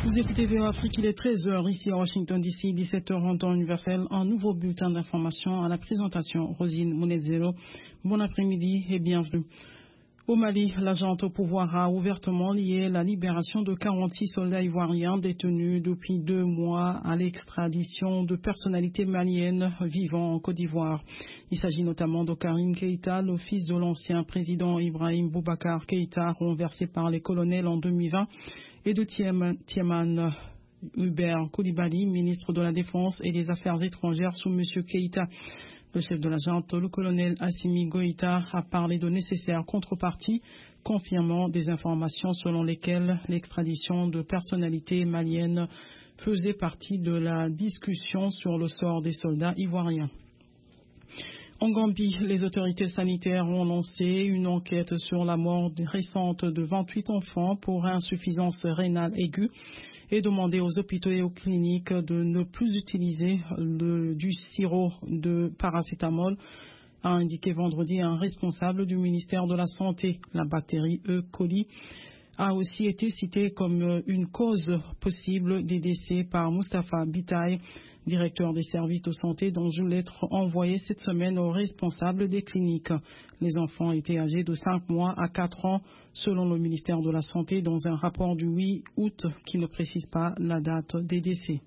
Vous écoutez VOA Afrique, il est 13h ici à Washington DC, 17h en temps universel. Un nouveau bulletin d'information à la présentation. Rosine Mounezero, bon après-midi et bienvenue. Au Mali, la junte au pouvoir a ouvertement lié la libération de 46 soldats ivoiriens détenus depuis 2 mois à l'extradition de personnalités maliennes vivant en Côte d'Ivoire. Il s'agit notamment de Karim Keïta, le fils de l'ancien président Ibrahim Boubacar Keïta, renversé par les colonels en 2020, et de Tiaman Hubert Koulibaly, ministre de la Défense et des Affaires étrangères sous M. Keïta. Le chef de la junte, le colonel Assimi Goïta, a parlé de nécessaires contreparties, confirmant des informations selon lesquelles l'extradition de personnalités maliennes faisait partie de la discussion sur le sort des soldats ivoiriens. En Gambie, les autorités sanitaires ont lancé une enquête sur la mort récente de 28 enfants pour insuffisance rénale aiguë et demandé aux hôpitaux et aux cliniques de ne plus utiliser du sirop de paracétamol, a indiqué vendredi un responsable du ministère de la Santé. La bactérie E. coli a aussi été citée comme une cause possible des décès par Moustapha Bitaï, directeur des services de santé, dans une lettre envoyée cette semaine aux responsables des cliniques. Les enfants étaient âgés de 5 mois à 4 ans, selon le ministère de la Santé, dans un rapport du 8 août qui ne précise pas la date des décès.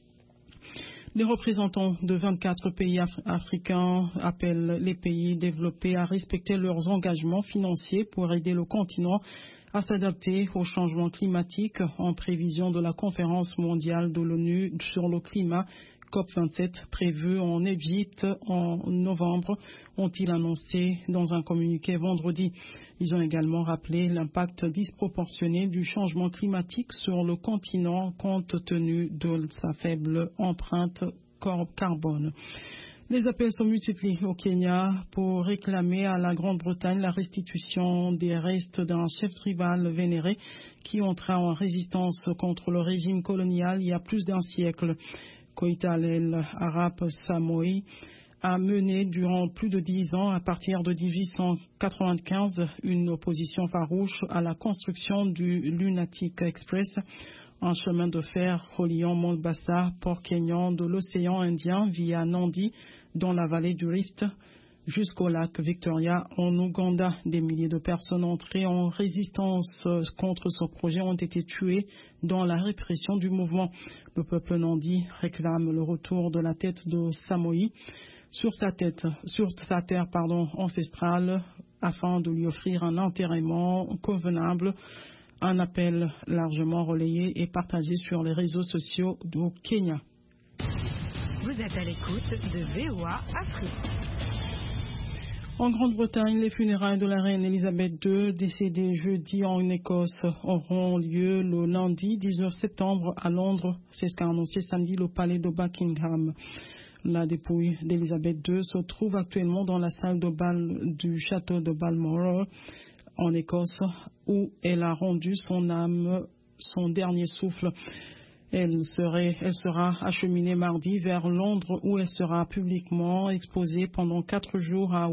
Les représentants de 24 pays africains appellent les pays développés à respecter leurs engagements financiers pour aider le continent à s'adapter au changement climatique en prévision de la conférence mondiale de l'ONU sur le climat COP27 prévue en Égypte en novembre, ont-ils annoncé dans un communiqué vendredi. Ils ont également rappelé l'impact disproportionné du changement climatique sur le continent compte tenu de sa faible empreinte carbone. Les appels sont multipliés au Kenya pour réclamer à la Grande-Bretagne la restitution des restes d'un chef tribal vénéré qui entra en résistance contre le régime colonial il y a plus d'un siècle. Koita el-Arab Samoei a mené durant plus de 10 ans, à partir de 1895, une opposition farouche à la construction du Lunatic Express, un chemin de fer reliant Mombasa, port kényan de l'océan Indien via Nandi, dans la vallée du Rift, jusqu'au lac Victoria en Ouganda. Des milliers de personnes entrées en résistance contre ce projet ont été tuées dans la répression du mouvement. Le peuple Nandi réclame le retour de la tête de Samoei sur sa terre ancestrale afin de lui offrir un enterrement convenable. Un appel largement relayé et partagé sur les réseaux sociaux du Kenya. Vous êtes à l'écoute de VOA Afrique. En Grande-Bretagne, les funérailles de la reine Elisabeth II, décédée jeudi en Écosse, auront lieu le lundi 19 septembre à Londres. C'est ce qu'a annoncé samedi le palais de Buckingham. La dépouille d'Elisabeth II se trouve actuellement dans la salle de bal du château de Balmoral, en Écosse, où elle a rendu son âme son dernier souffle. Elle sera acheminée mardi vers Londres, où elle sera publiquement exposée pendant 4 jours à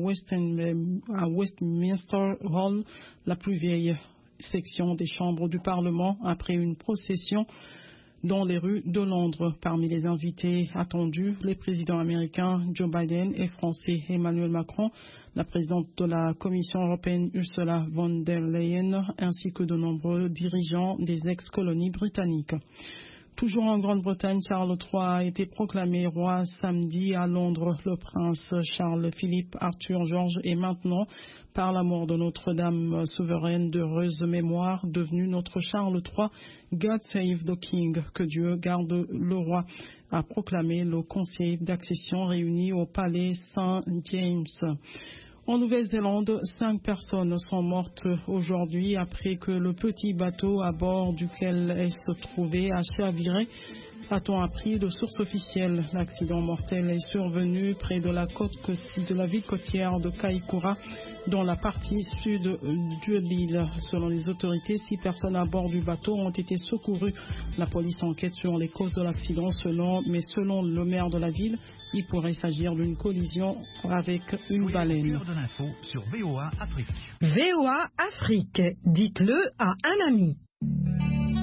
Westminster Hall, la plus vieille section des chambres du Parlement, après une procession dans les rues de Londres. Parmi les invités attendus, les présidents américains Joe Biden et français Emmanuel Macron, la présidente de la Commission européenne Ursula von der Leyen, ainsi que de nombreux dirigeants des ex-colonies britanniques. Toujours en Grande-Bretagne, Charles III a été proclamé roi samedi à Londres. Le prince Charles-Philippe Arthur George est maintenant, par la mort de Notre-Dame souveraine d'heureuse mémoire, devenu notre Charles III. God save the King, que Dieu garde le roi, a proclamé le conseil d'accession réuni au palais Saint-James. En Nouvelle-Zélande, 5 personnes sont mortes aujourd'hui après que le petit bateau à bord duquel elles se trouvaient a chaviré, a-t-on appris de sources officielles. L'accident mortel est survenu près de la ville côtière de Kaikoura, dans la partie sud de l'île. Selon les autorités, 6 personnes à bord du bateau ont été secourues. La police enquête sur les causes de l'accident, selon le maire de la ville, il pourrait s'agir d'une collision avec une baleine. De l'info sur VOA Afrique. VOA Afrique, dites-le à un ami.